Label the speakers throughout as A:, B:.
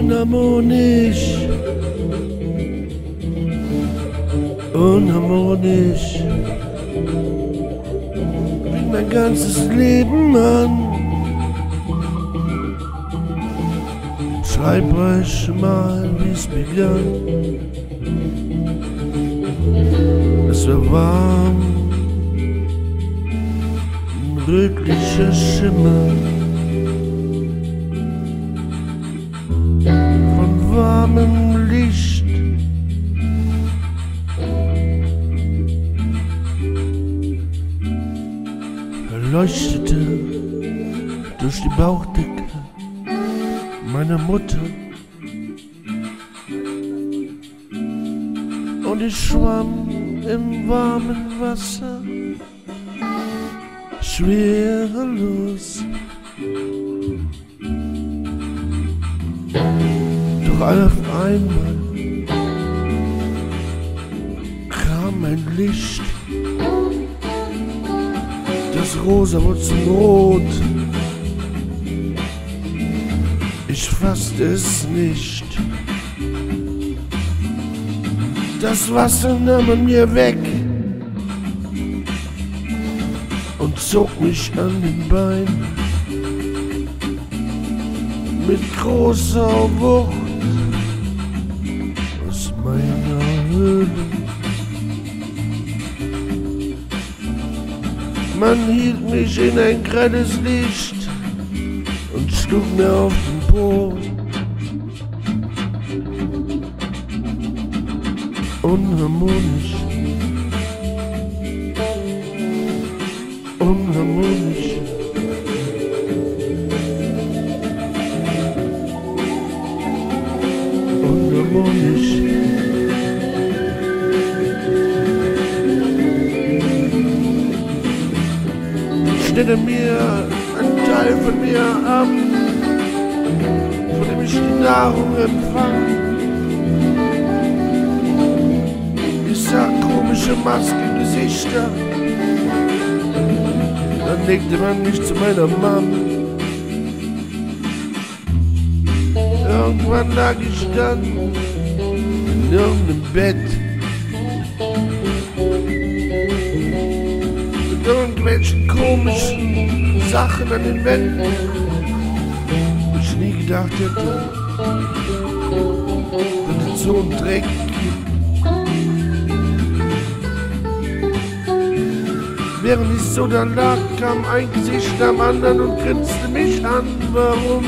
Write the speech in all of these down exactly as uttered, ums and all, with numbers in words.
A: unharmonisch, unharmonisch, fing mein ganzes Leben an. Schreib euch mal, wie's begann. Es war warm, ein rötlicher Schimmer von warmem Licht. Er leuchtete durch die Bauchdecke meiner Mutter und ich schwamm im warmen Wasser schwerelos. Doch auf einmal kam ein Licht, das Rosa wurde zum Rot. Ich fasste es nicht. Das Wasser nahm an mir weg und zog mich an den Beinen mit großer Wucht aus meiner Höhle. Man hielt mich in ein grelles Licht und schlug mir auf den Po. Unharmonisch, unharmonisch, unharmonisch. Ich schnitte mir einen Teil von mir ab, von dem ich die Nahrung empfange. Ich sah komische Maskengesichter. Dann legte man mich zu meiner Mom. Irgendwann lag ich dann in irgendeinem Bett mit irgendwelchen komischen Sachen an den Wänden, wo ich nie gedacht hätte, dass es so einen Dreck gibt. Während ich so da lag, kam ein Gesicht am anderen und grinste mich an. Warum?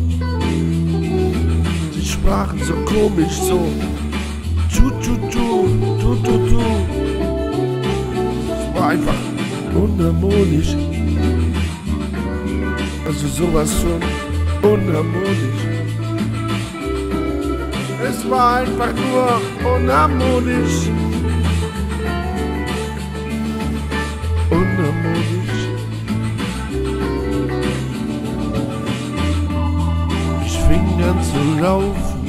A: Sie sprachen so komisch, so tu tu tu, tu tu tu. Es war einfach unharmonisch. Also sowas von unharmonisch. Es war einfach nur unharmonisch. Unharmonisch. Ich fing an zu laufen,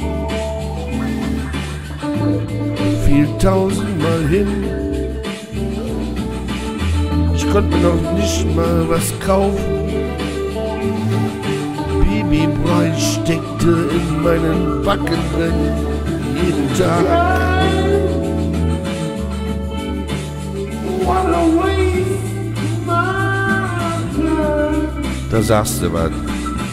A: fiel tausendmal hin. Ich konnte mir noch nicht mal was kaufen. Babybrei steckte in meinen Backen drin, jeden Tag. Da sagst du was.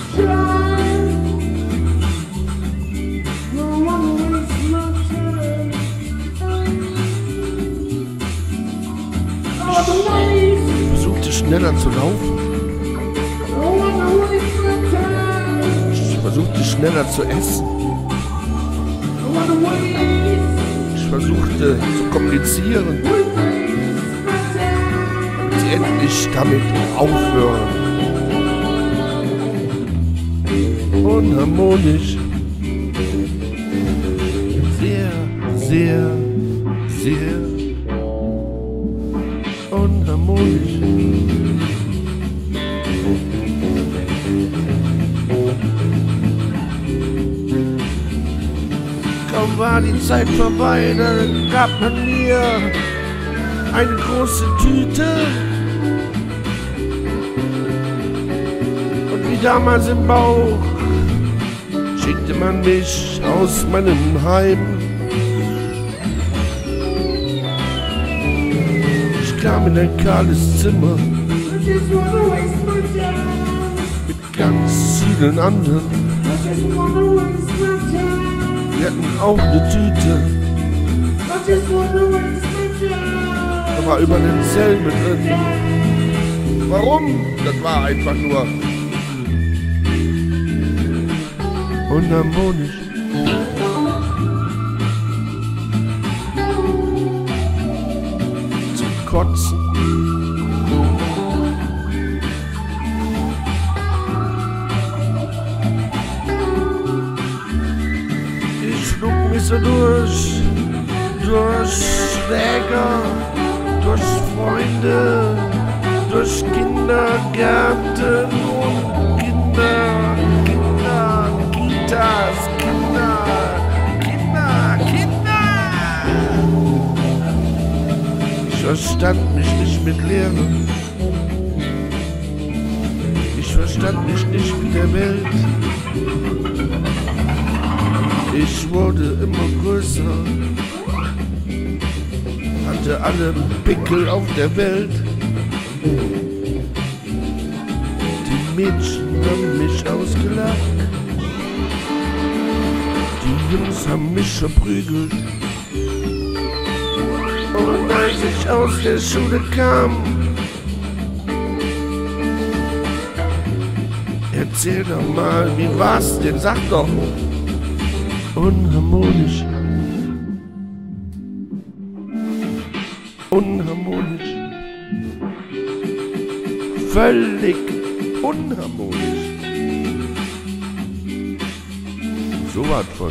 A: Ich versuchte schneller zu laufen. Ich versuchte schneller zu essen. Ich versuchte zu kommunizieren. Und endlich damit aufhören. Unharmonisch. Sehr, sehr, sehr unharmonisch. Kaum war die Zeit vorbei, da gab man mir eine große Tüte. Und wie damals im Bauch schickte man mich aus meinem Heim. Ich kam in ein kahles Zimmer mit ganz vielen anderen. Wir hatten auch eine Tüte, da war über den Zellen mit drin. Warum? Das war einfach nur unharmonisch. Zum Kotzen. Ich schlug mich so durch, durch Schläger, durch Freunde, durch Kindergärten und Kinder, Kinder, Kitas, Kinder, Kinder, Kinder. Ich verstand mich nicht mit Lehre. Ich verstand mich nicht mit der Welt. Ich wurde immer größer, hatte alle Pickel auf der Welt. Die Mädchen haben mich ausgelacht, die Jungs haben mich verprügelt. Und als ich aus der Schule kam, erzähl doch mal, wie war's denn? Sag doch. Unharmonisch. Unharmonisch. Völlig unharmonisch. So was von.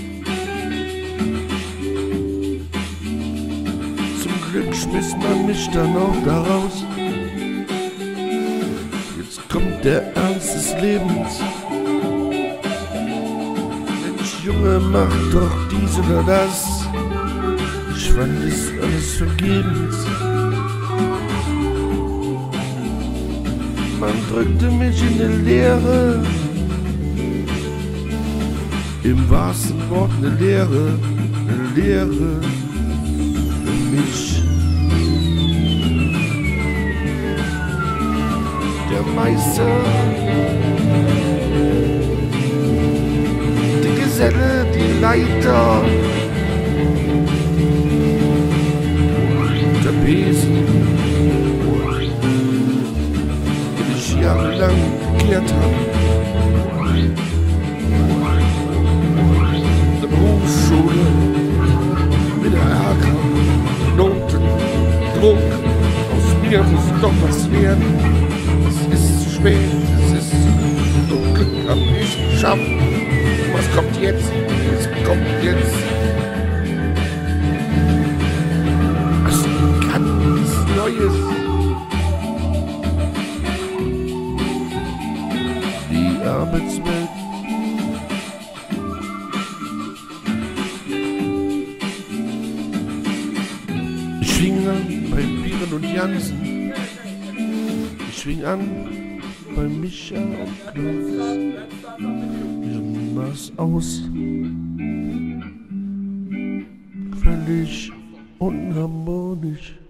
A: Zum Glück schmiss man mich dann auch da raus. Jetzt kommt der Ernst des Lebens. Mensch, Junge, mach doch dies oder das. Ich fand es alles vergebens. Man drückte mich in die Leere, im wahrsten Wort eine Leere, eine Leere für mich. Der Meister, die Geselle, die Leiter, der Besen, jahrelang gekehrt habe. Eine Berufsschule, wieder Ärger, Noten, Druck. Aus mir muss doch was werden. Es ist zu spät, es ist zum Glück hab ich geschafft. Was kommt jetzt? Es kommt jetzt was ganz Neues. Arbeitswelt. Ich fing an bei Bieren und Jansen. Ich fing an bei Micha und Klaus. Irgendwas aus. Völlig unharmonisch.